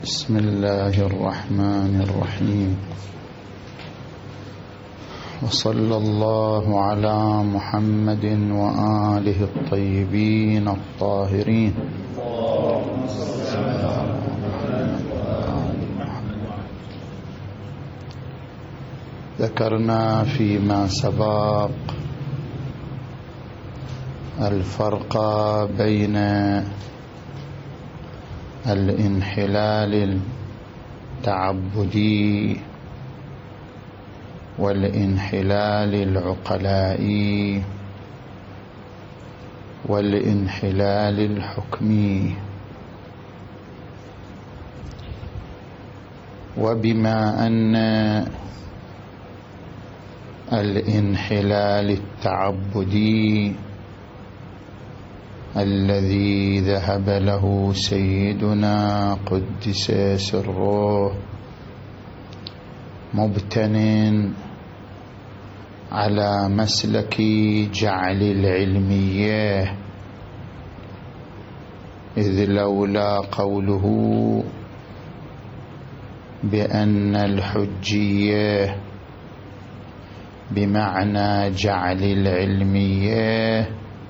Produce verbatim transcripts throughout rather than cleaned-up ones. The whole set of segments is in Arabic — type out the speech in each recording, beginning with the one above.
بسم الله الرحمن الرحيم، وصلى الله على محمد وآله الطيبين الطاهرين. ذكرنا فيما سبق الفرق بين الانحلال التعبدي والانحلال العقلائي والانحلال الحكمي. وبما أن الانحلال التعبدي الذي ذهب له سيدنا قدس سره مبتن على مسلك جعل العلمية، إذ لولا قوله بأن الحجية بمعنى جعل العلمية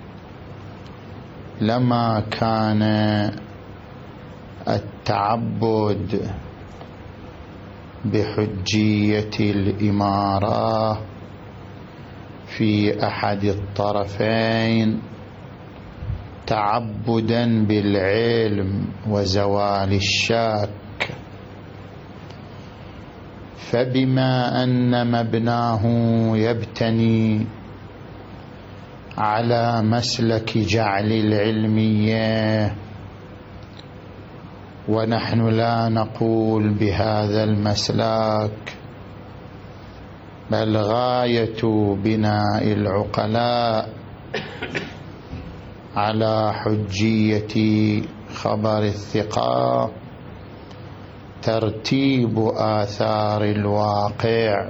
لما كان التعبد بحجية الإمارة في أحد الطرفين تعبدا بالعلم وزوال الشك، فبما أن مبناه يبتني على مسلك جعل العلمية، ونحن لا نقول بهذا المسلك، بل غاية بناء العقلاء على حجية خبر الثقة ترتيب آثار الواقع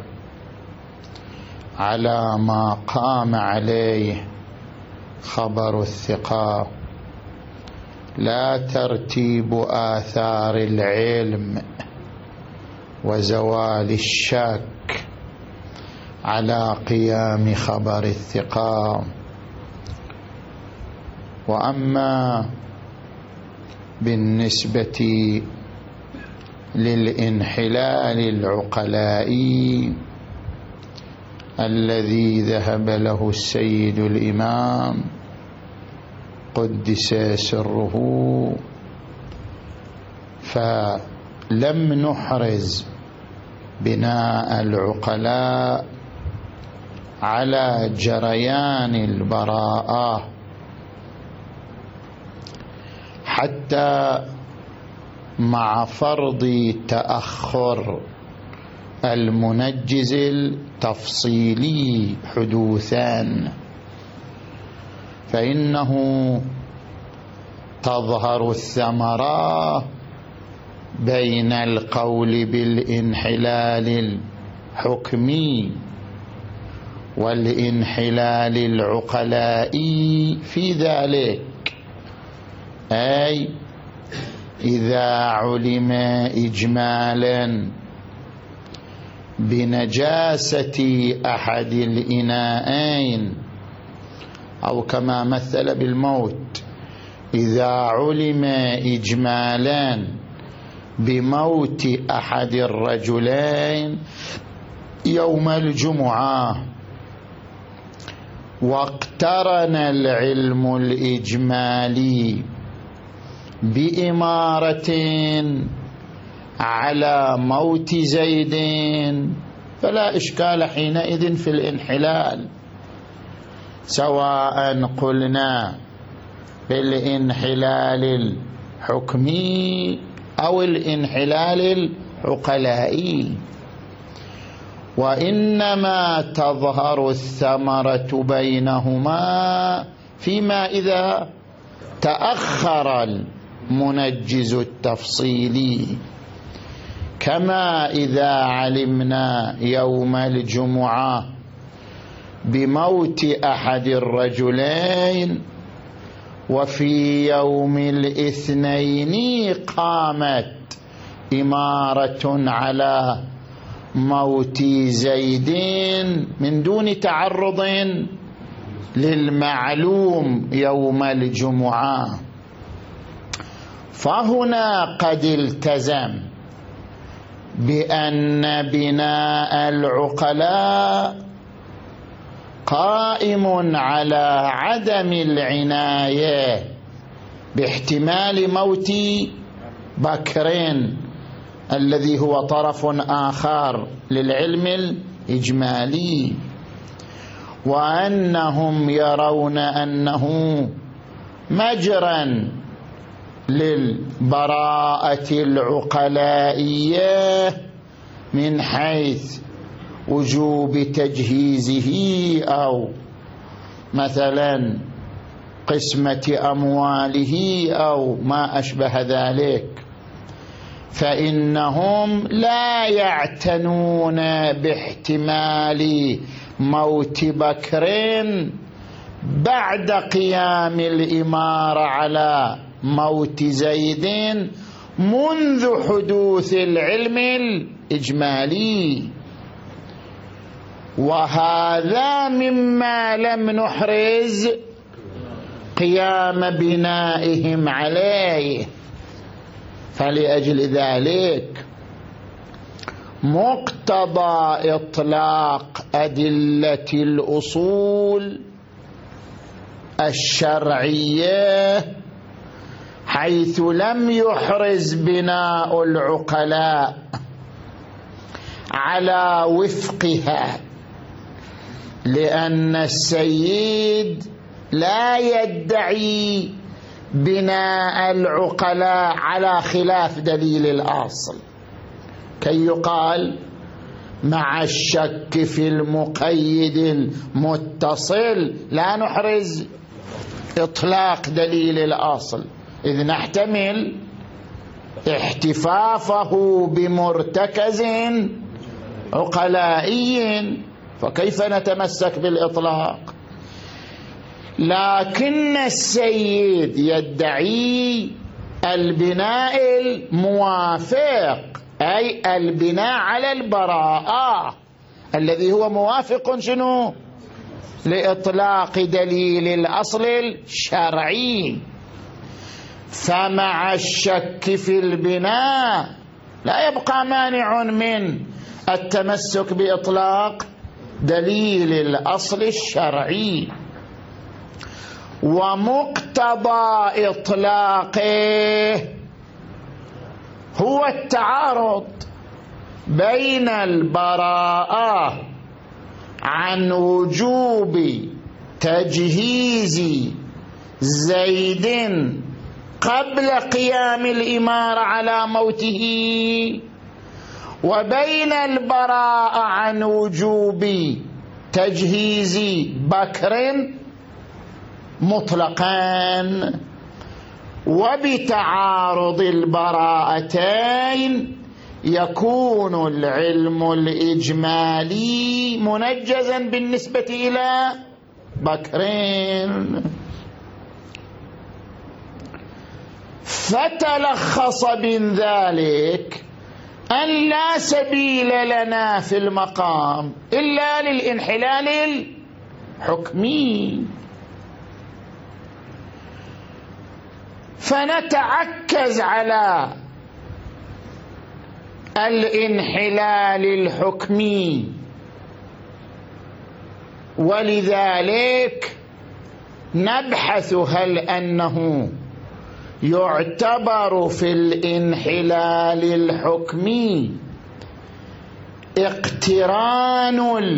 على ما قام عليه خبر الثقة، لا ترتيب آثار العلم وزوال الشك على قيام خبر الثقة. وأما بالنسبة للانحلال العقلائي الذي ذهب له السيد الإمام قدس سره، فلم نحرز بناء العقلاء على جريان البراءة حتى مع فرض تأخر المنجز التفصيلي حدوثا، فإنه تظهر الثمرة بين القول بالانحلال الحكمي والانحلال العقلائي في ذلك، أي إذا علم إجمالا بنجاسة أحد الإناءين، أو كما مثل بالموت، إذا علم إجمالا بموت أحد الرجلين يوم الجمعة، واقترن العلم الإجمالي بإمارة على موت زيد، فلا إشكال حينئذ في الانحلال، سواء قلنا بالانحلال الحكمي أو الانحلال العقلائي. وإنما تظهر الثمرة بينهما فيما إذا تأخر المنجز التفصيلي، كما إذا علمنا يوم الجمعة بموت أحد الرجلين وفي يوم الاثنين قامت إمارة على موت زيد من دون تعرض للمعلوم يوم الجمعة. فهنا قد التزم بأن بناء العقلاء قائم على عدم العناية باحتمال موت بكرين الذي هو طرف آخر للعلم الإجمالي، وأنهم يرون أنه مجرا للبراءة العقلائية من حيث وجوب تجهيزه أو مثلا قسمة أمواله أو ما أشبه ذلك، فإنهم لا يعتنون باحتمال موت بكر بعد قيام الإمارة على موت زيد منذ حدوث العلم الإجمالي. وهذا مما لم نحرز قيام بنائهم عليه. فلأجل ذلك مقتضى إطلاق أدلة الأصول الشرعية حيث لم يحرز بناء العقلاء على وفقها، لأن السيد لا يدعي بناء العقلاء على خلاف دليل الأصل كي يقال مع الشك في المقيد المتصل لا نحرز إطلاق دليل الأصل، إذ نحتمل احتفافه بمرتكز عقلائي، فكيف نتمسك بالإطلاق؟ لكن السيد يدعي البناء الموافق، أي البناء على البراءة الذي هو موافق شنو؟ لإطلاق دليل الأصل الشرعي. فمع الشك في البناء لا يبقى مانع من التمسك بإطلاق دليل الأصل الشرعي. ومقتضى إطلاقه هو التعارض بين البراءة عن وجوب تجهيز زيد قبل قيام الإمارة على موته، وبين البراءة عن وجوب تجهيز بكر مطلقا. وبتعارض البراءتين يكون العلم الإجمالي منجزا بالنسبة إلى بكرين. فتلخص من ذلك أن لا سبيل لنا في المقام إلا للانحلال الحكمي، فنتعكز على الانحلال الحكمي. ولذلك نبحث هل أنه يعتبر في الانحلال الحكمي اقتران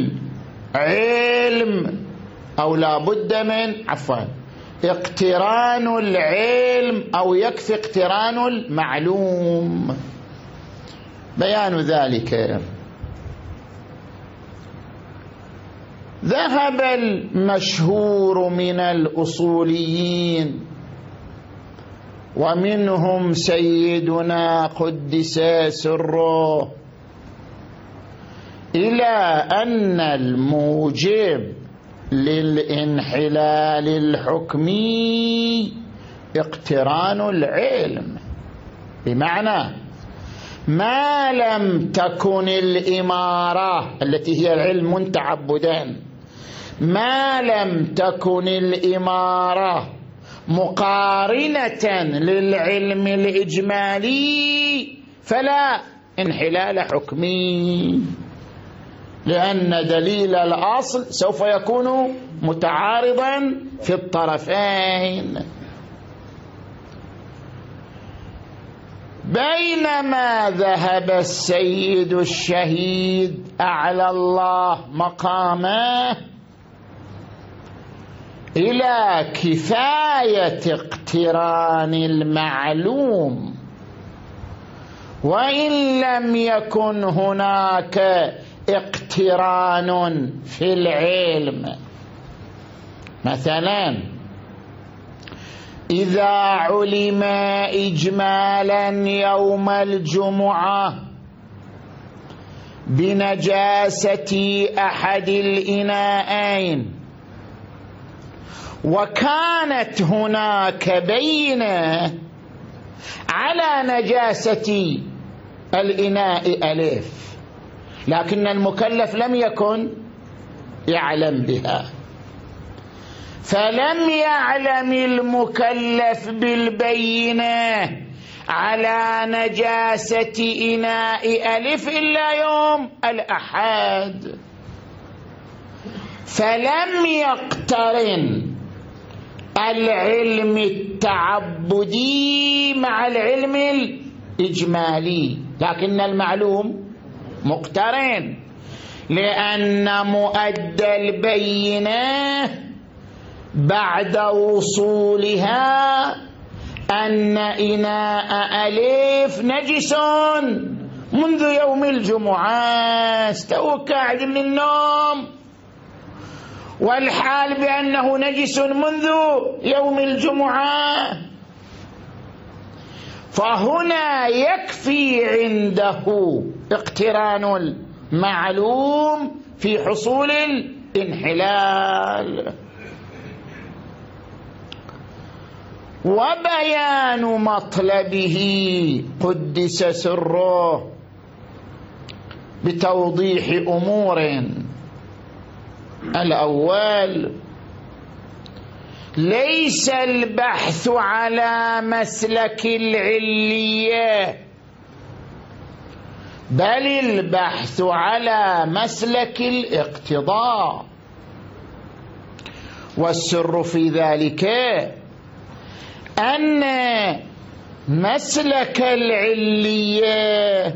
العلم أو لا بد من عفوا اقتران العلم أو يكفي اقتران المعلوم. بيان ذلك ذهب المشهور من الأصوليين ومنهم سيدنا قدس سره إلى أن الموجب للانحلال الحكمي اقتران العلم، بمعنى ما لم تكن الإمارة التي هي العلم تعبدا، ما لم تكن الإمارة مقارنة للعلم الإجمالي فلا انحلال حكمي، لأن دليل الأصل سوف يكون متعارضا في الطرفين. بينما ذهب السيد الشهيد أعلى الله مقامه إلى كفاية اقتران المعلوم وإن لم يكن هناك اقتران في العلم. مثلا إذا علم إجمالا يوم الجمعة بنجاسة أحد الإناءين وكانت هناك بينة على نجاسة الإناء ألف، لكن المكلف لم يكن يعلم بها، فلم يعلم المكلف بالبينة على نجاسة إناء ألف إلا يوم الأحد، فلم يقترن العلم التعبدي مع العلم الإجمالي، لكن المعلوم مقترن، لأن مؤدى البينة بعد وصولها أن إناء ألف نجس منذ يوم الجمعة، استوى قاعد من النوم والحال بأنه نجس منذ يوم الجمعة، فهنا يكفي عنده اقتران المعلوم في حصول الانحلال. وبيان مطلبه قدس سره بتوضيح أمور. الأول، ليس البحث على مسلك العلية، بل البحث على مسلك الاقتضاء، والسر في ذلك أن مسلك العلية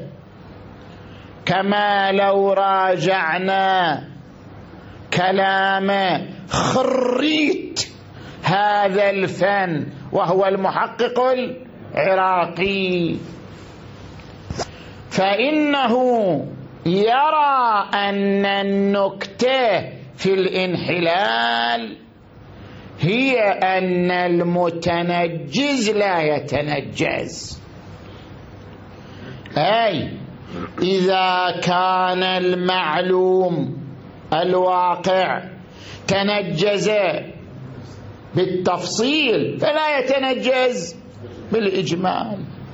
كما لو راجعنا كلام خريت هذا الفن وهو المحقق العراقي، فإنه يرى أن النكتة في الانحلال هي أن المتنجز لا يتنجز، أي إذا كان المعلوم الواقع تنجز بالتفصيل فلا يتنجز بالإجمال،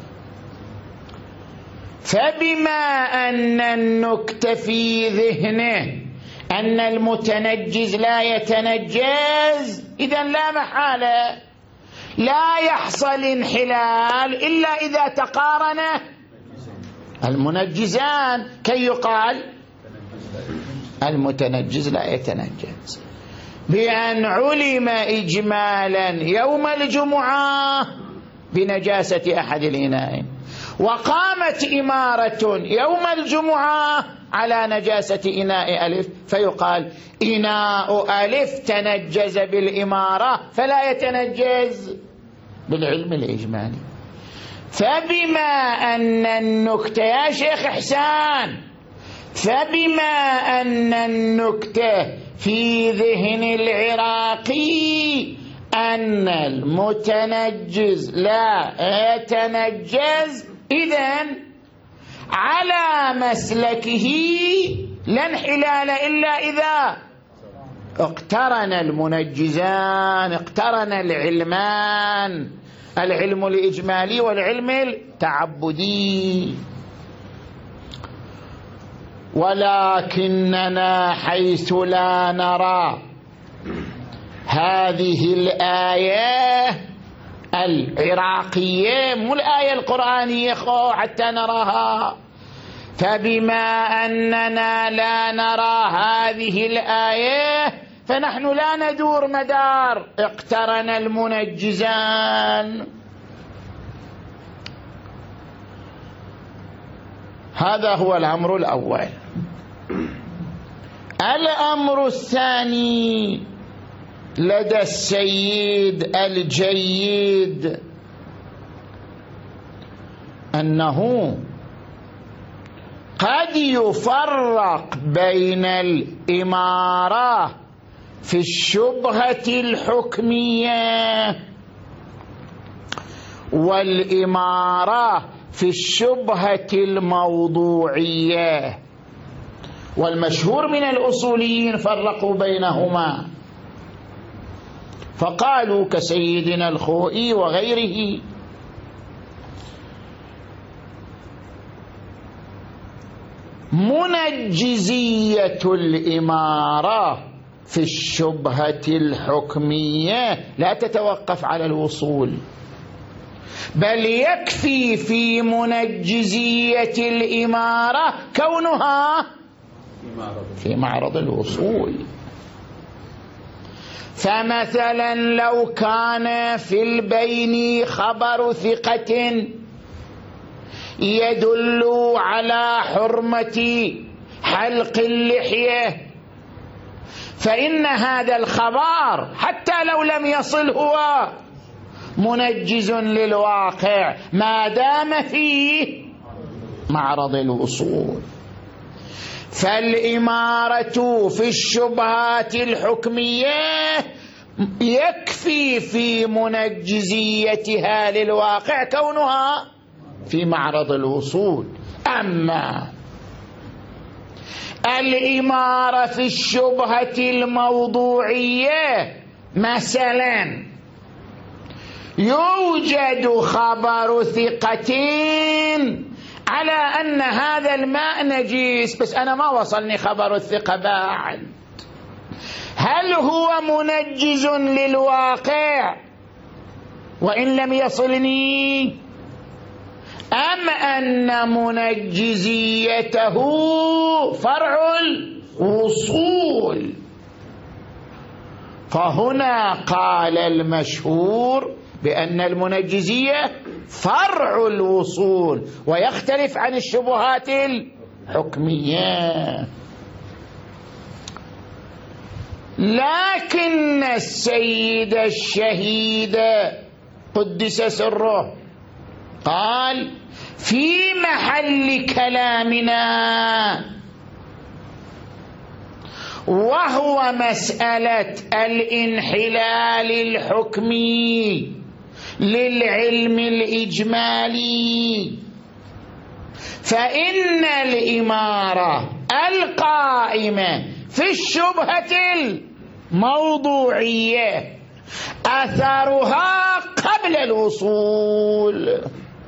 فبما أن النكتة في ذهنه أن المتنجز لا يتنجز، إذن لا محالة لا يحصل انحلال إلا إذا تقارن المنجزان كي يقال المتنجز لا يتنجز. بأن علم إجمالا يوم الجمعة بنجاسة أحد الإناءين وقامت إمارة يوم الجمعة على نجاسة إناء ألف، فيقال إناء ألف تنجز بالإمارة فلا يتنجز بالعلم الإجمالي. فبما أن النكتة يا شيخ إحسان فبما أن النكتة في ذهن العراقي أن المتنجز لا يتنجز، إذن على مسلكه لا انحلال إلا إذا اقترن المنجزان، اقترن العلمان، العلم الإجمالي والعلم التعبدي. ولكننا حيث لا نرى هذه الآية العراقية، مو الآية القرآنية حتى نراها، فبما أننا لا نرى هذه الآية فنحن لا ندور مدار اقترن المنجزان. هذا هو الأمر الأول. الأمر الثاني لدى السيد الجيد أنه قد يفرق بين الإمارة في الشبهة الحكمية والإمارة في الشبهة الموضوعية، والمشهور من الأصوليين فرقوا بينهما فقالوا كسيدنا الخوئي وغيره منجزية الإمارة في الشبهة الحكمية لا تتوقف على الوصول، بل يكفي في منجزية الإمارة كونها في معرض الوصول. فمثلا لو كان في البين خبر ثقة يدل على حرمة حلق اللحية، فإن هذا الخبر حتى لو لم يصل هو منجز للواقع ما دام فيه معرض الوصول. فالإمارة في الشبهات الحكمية يكفي في منجزيتها للواقع كونها في معرض الوصول. أما الإمارة في الشبهة الموضوعية مثلا يوجد خبر ثقتين على أن هذا الماء نجيس، بس أنا ما وصلني خبر الثقة بعد، هل هو منجز للواقع وإن لم يصلني، أم أن منجزيته فرع الوصول؟ فهنا قال المشهور بأن المنجزية فرع الوصول ويختلف عن الشبهات الحكمية. لكن السيد الشهيد قدس سره قال في محل كلامنا وهو مسألة الانحلال الحكمي للعلم الإجمالي، فإن الإمارة القائمة في الشبهة الموضوعية أثرها قبل الوصول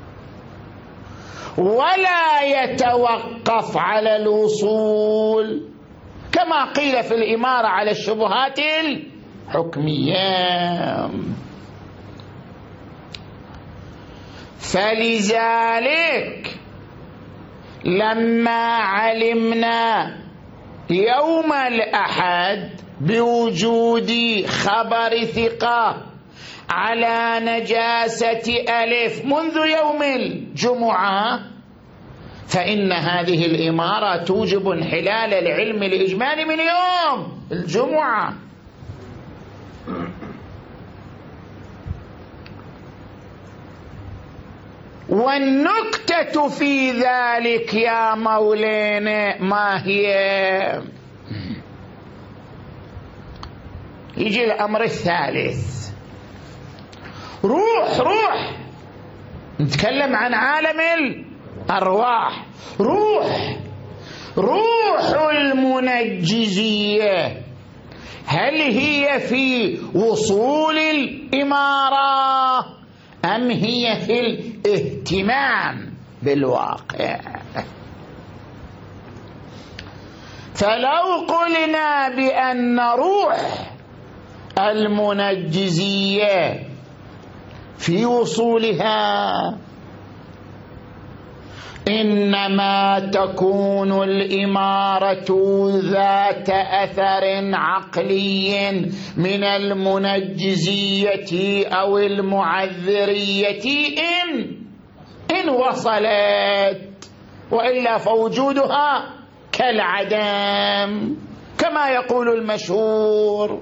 ولا يتوقف على الوصول، كما قيل في الإمارة على الشبهات الحكمية. فلذلك لما علمنا يوم الأحد بوجود خبر ثقة على نجاسة ألف منذ يوم الجمعة، فإن هذه الإمارة توجب انحلال العلم الإجمالي من يوم الجمعة. والنكتة في ذلك يا مولانا ما هي؟ يجي الأمر الثالث، روح روح نتكلم عن عالم الأرواح، روح روح المنجزية هل هي في وصول الإمارة أم هي في الاهتمام بالواقع؟ فلو قلنا بأن روح المنجزية في وصولها إنما تكون الإمارة ذات أثر عقلي من المنجزية أو المعذرية إن إن وصلت، وإلا فوجودها كالعدم كما يقول المشهور.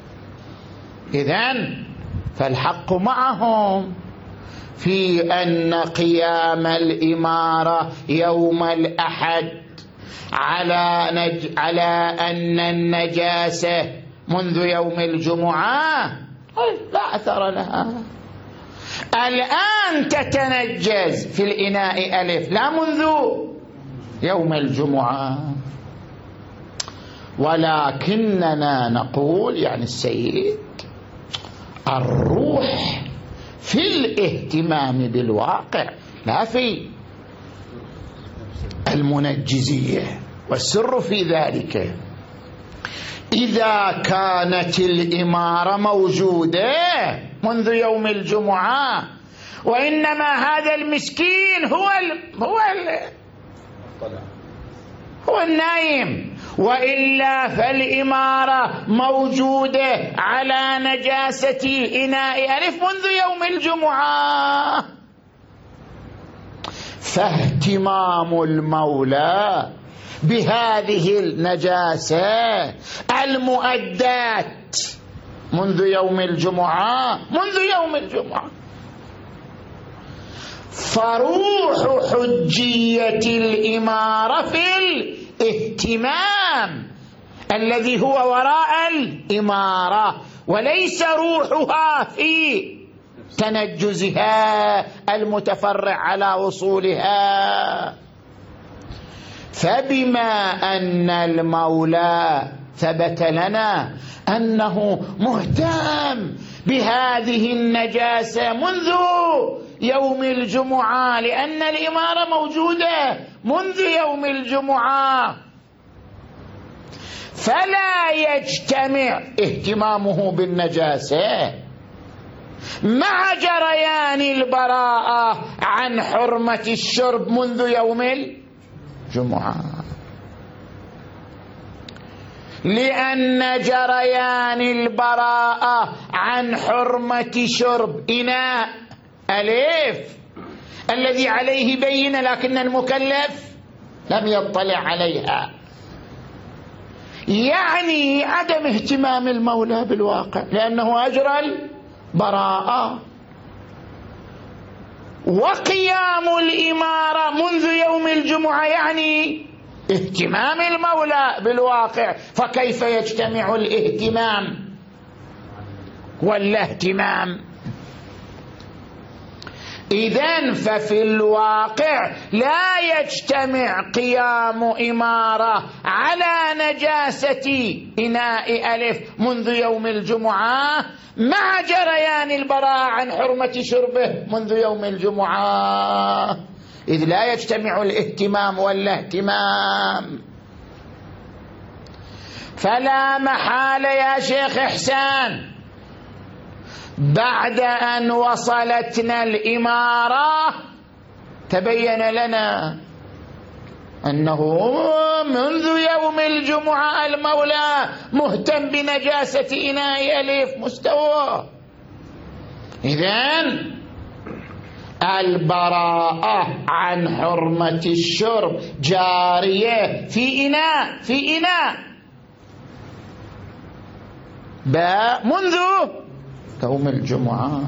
إذن فالحق معهم في أن قيام الإمارة يوم الأحد على, نج... على أن النجاسة منذ يوم الجمعة لا أثر لها. الآن تتنجز في الإناء ألف، لا منذ يوم الجمعة. ولكننا نقول يعني السيد الروح في الاهتمام بالواقع لا في المنجزية، والسر في ذلك إذا كانت الإمارة موجودة منذ يوم الجمعة وإنما هذا المسكين هو ال هو ال هو النايم، وإلا فالإمارة موجودة على نجاسة إناء ألف منذ يوم الجمعة. فاهتمام المولى بهذه النجاسة المؤدات منذ يوم الجمعة منذ يوم الجمعة فروح حجية الإمارة في الاهتمام الذي هو وراء الإمارة، وليس روحها في تنجزها المتفرع على وصولها. فبما أن المولى ثبت لنا أنه مهتم بهذه النجاسة منذ يوم الجمعة لأن الإمارة موجودة منذ يوم الجمعة، فلا يجتمع اهتمامه بالنجاسة مع جريان البراءة عن حرمة الشرب منذ يوم الجمعة، لأن جريان البراءة عن حرمة شرب إناء ألف الذي عليه بينة لكن المكلف لم يطلع عليها، يعني عدم اهتمام المولى بالواقع لأنه أجرى البراءة. وقيام الإمارة منذ يوم الجمعة يعني اهتمام المولى بالواقع، فكيف يجتمع الاهتمام والاهتمام؟ إذن ففي الواقع لا يجتمع قيام إمارة على نجاسة إناء ألف منذ يوم الجمعة مع جريان البراءة عن حرمة شربه منذ يوم الجمعة، إذ لا يجتمع الاهتمام والاهتمام. فلا محالة يا شيخ إحسان بعد أن وصلتنا الإمارة تبين لنا أنه منذ يوم الجمعة المولى مهتم بنجاسة إناء ألف مستوى. إذن البراءة عن حرمة الشرب جارية في إناء في إناء باء منذ يوم الجمعة،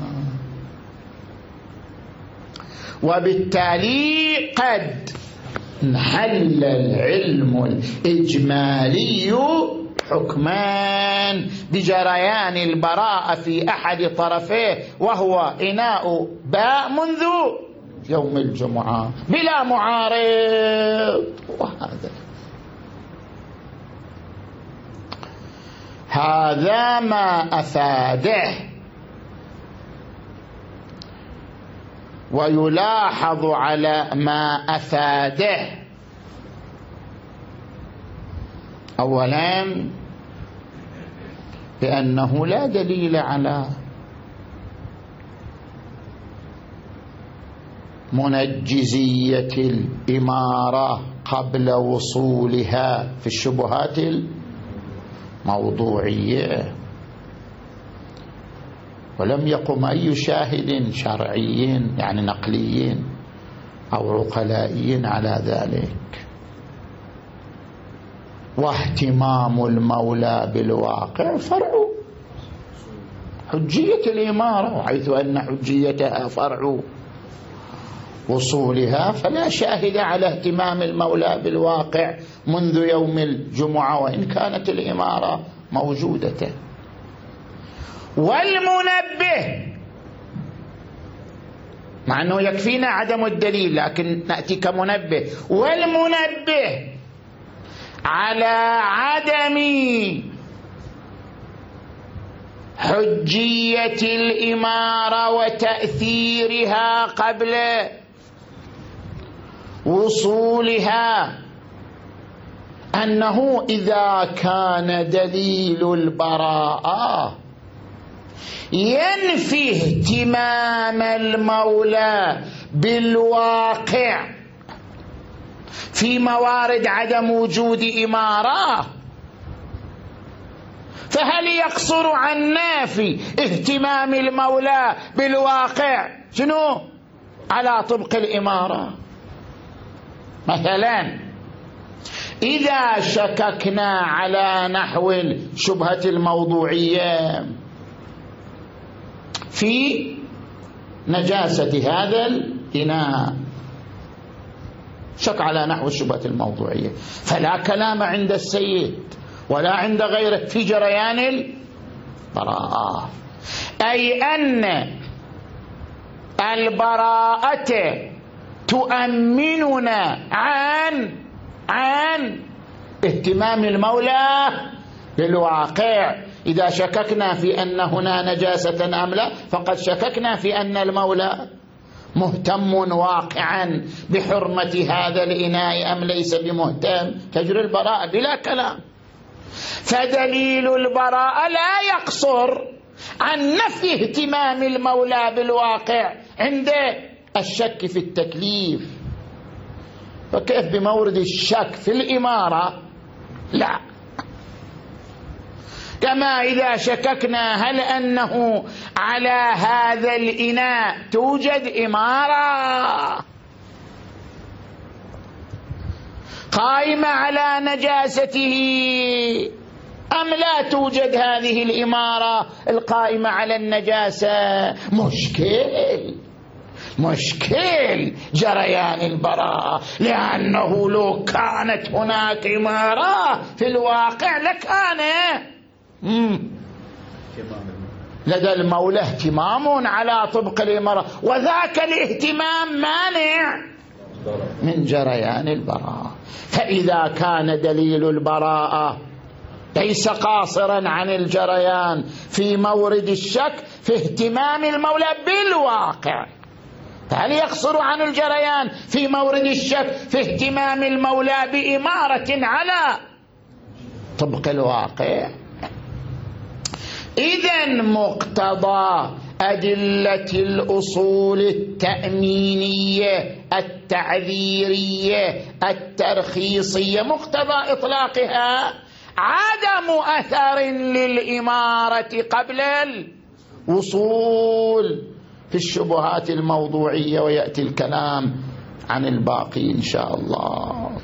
وبالتالي قد انحل العلم الإجمالي حكمان بجريان البراءة في أحد طرفيه وهو إناء باء منذ يوم الجمعة بلا معارض. وهذا هذا ما أفاده. ويلاحظ على ما أفاده أولا بأنه لا دليل على منجزية الإمارة قبل وصولها في الشبهات الموضوعية، ولم يقم أي شاهد شرعي يعني نقلي أو عقلائي على ذلك. واهتمام المولى بالواقع فرع حجية الإمارة، وحيث أن حجيتها فرع وصولها فلا شاهد على اهتمام المولى بالواقع منذ يوم الجمعة وإن كانت الإمارة موجودة. والمنبه، مع أنه يكفينا عدم الدليل لكن نأتي كمنبه، والمنبه على عدم حجية الإمارة وتأثيرها قبل وصولها أنه إذا كان دليل البراءة ينفي اهتمام المولى بالواقع في موارد عدم وجود إمارة، فهل يقصر عن نافي اهتمام المولى بالواقع شنو على طبق الإمارة؟ مثلا إذا شككنا على نحو الشبهة الموضوعية في نجاسة هذا الإناء، شك على نحو الشبهة الموضوعية، فلا كلام عند السيد ولا عند غيره في جريان البراءة، أي أن البراءة تؤمننا عن عن اهتمام المولى بالواقع. إذا شككنا في أن هنا نجاسة أم لا فقد شككنا في أن المولى مهتم واقعا بحرمة هذا الإناء أم ليس بمهتم، تجري البراءة بلا كلام. فدليل البراءة لا يقصر عن نفي اهتمام المولى بالواقع عند الشك في التكليف، فكيف بمورد الشك في الإمارة؟ لا. كما إذا شككنا هل أنه على هذا الإناء توجد إمارة قائمة على نجاسته أم لا توجد هذه الإمارة القائمة على النجاسة، مشكل مشكل جريان البراءة، لأنه لو كانت هناك إمارة في الواقع لكان لدى المولى اهتمام على طبق الإمارة، وذاك الاهتمام مانع من جريان البراءة. فإذا كان دليل البراءة ليس قاصرا عن الجريان في مورد الشك في اهتمام المولى بالواقع، هل يقصر عن الجريان في مورد الشك في اهتمام المولى بإمارة على طبق الواقع؟ إذن مقتضى أدلة الأصول التأمينية التعذيرية الترخيصية مقتضى إطلاقها عدم أثر للإمارة قبل الوصول في الشبهات الموضوعية، ويأتي الكلام عن الباقي إن شاء الله.